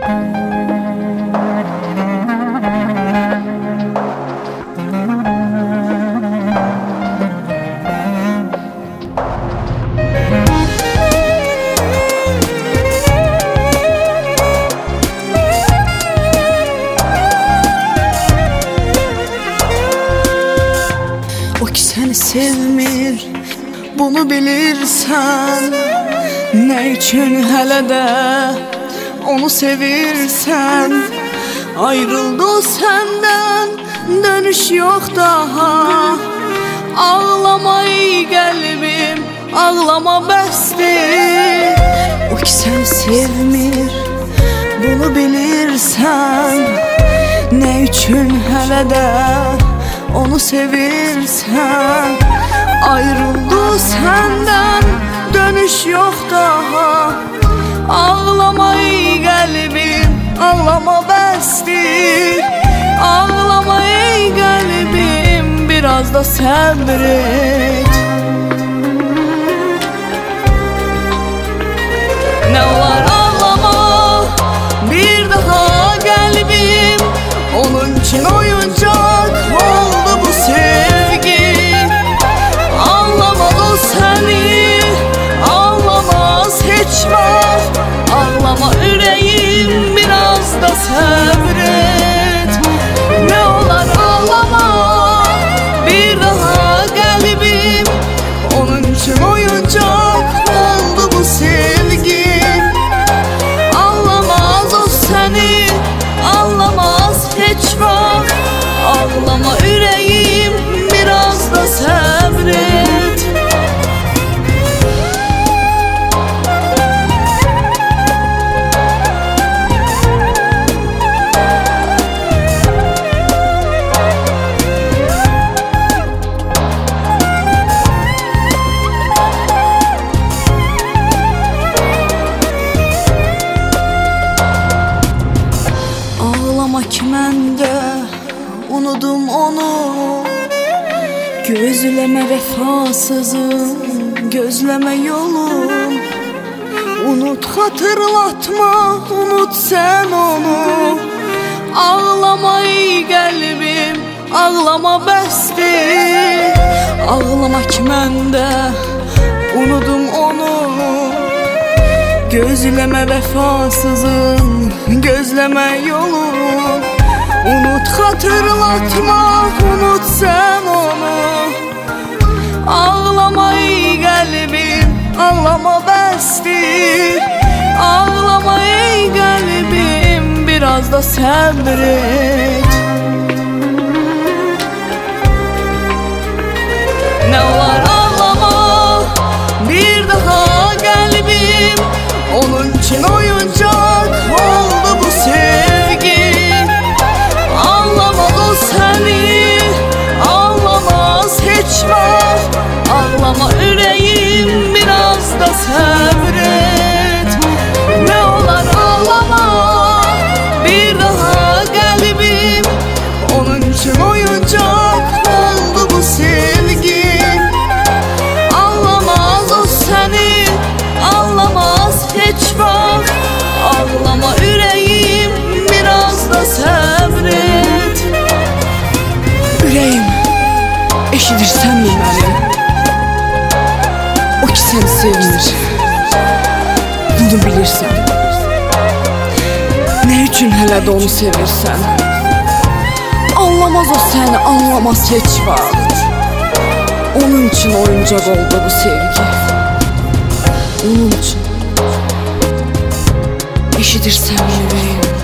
O ki seni sevmir, bunu bilirsen. Ne için hele de onu sevirsen. Ayrıldı senden, dönüş yok daha. Ağlama ey kalbim, ağlama bəsdir. O ki seni sevmir, bunu bilirsen. Ne için hele de onu sevirsen. Ayrıldı senden, dönüş yok daha. Ağlama ey kalbim, ağlama bəsdir. Ağlama ey kalbim, biraz da sabret. Ne olar ağlama bir daha kalbim. Onun için oyuncak oldu bu sevgi. Ağlamaz o seni, ağlamaz hiç var. Ağlama yüreğim, biraz da sabret. Ne olar ağlama bir daha kalbim. Onun için oyuncak oldu bu sevgi. Ağlamaz o seni, ağlamaz hiç var. Ağlama yüreğim, biraz da sabret. Ağlama ki mən də unudum onu. Gözləmə vəfasızım, gözləmə yolum. Unut, xatırlatma, unut sən onu. Ağlama ey qəlbim, ağlama bəsdir. Ağlama ki mən də unudum onu. Gözləmə vəfasızım, gözləmə yolum. Unut, xatırlatma, unut sən onu. Ağlama ey qəlbim, ağlama bəsdir. Ağlama ey qəlbim, biraz da sabret. Ne olar ağlama bir daha kalbim. Onun için oyuncak oldu bu sevgi. Ağlamaz o seni, ağlamaz hiç var. Ağlama yüreğim, biraz da sabret. Ne olar ağlama bir daha kalbim. Onun için oyuncak oldu bu sevgi. Ağlamaz o seni, ağlamaz hiç var. Ağlama yüreğim, biraz da sabret. Yüreğim, eşidirsən mi məni? O ki səni sevmir, bunu bilirsən. Ne üçün hələ də onu sevirsən? Anlamaz o səni, anlamaz heç vaxt. Onun için oyuncak oldu bu sevgi. Onun için eşidirsən yüreğim.